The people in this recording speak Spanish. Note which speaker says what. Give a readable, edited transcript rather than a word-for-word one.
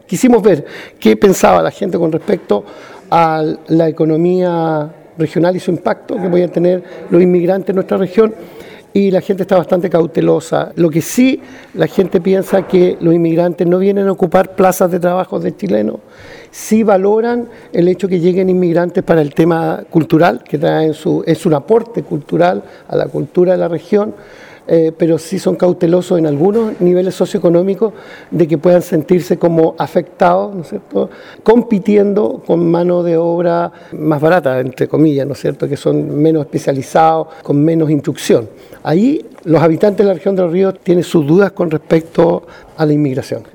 Speaker 1: quisimos ver qué pensaba la gente con respecto a la economía regional y su impacto que podían tener los inmigrantes en nuestra región, y la gente está bastante cautelosa. Lo que sí, la gente piensa que los inmigrantes no vienen a ocupar plazas de trabajo de chilenos, sí valoran el hecho que lleguen inmigrantes para el tema cultural, que traen es un aporte cultural a la cultura de la región, pero sí son cautelosos en algunos niveles socioeconómicos de que puedan sentirse como afectados, ¿no es cierto?, compitiendo con mano de obra más barata, entre comillas, ¿no es cierto?, que son menos especializados, con menos instrucción. Ahí los habitantes de la región de Los Ríos tienen sus dudas con respecto a la inmigración.